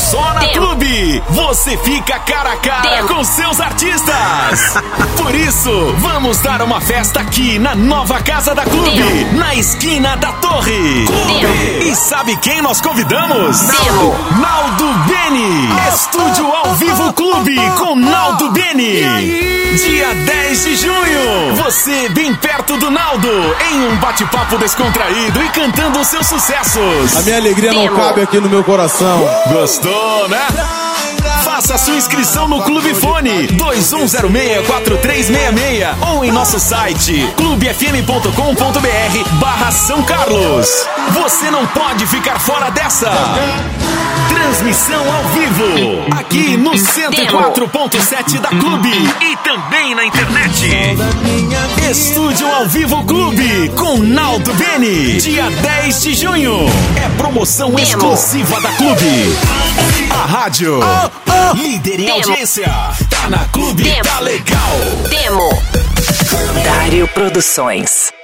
só na Clube você fica cara a cara com seus artistas. Por isso, vamos dar uma festa aqui na nova casa da Clube, na esquina da Torre. E sabe quem nós convidamos? Naldo Beni. Estúdio ao vivo Clube com Naldo Beni. Dia 10 de junho. Você bem perto do Naldo, em um bate-papo descontraído e cantando seus sucessos. A minha alegria não cabe aqui no meu coração. Gostou, né? Faça sua inscrição no Clube Fone 2106-4366 ou em nosso site clubefm.com.br/São Carlos. Você não pode ficar fora dessa. Transmissão ao vivo, aqui no 104.7 da Clube e também na internet. Estúdio ao vivo Clube com Naldo Beni, dia 10 de junho. É promoção exclusiva da Clube. A rádio líder em audiência. Tá na Clube, tá legal. Dário Produções.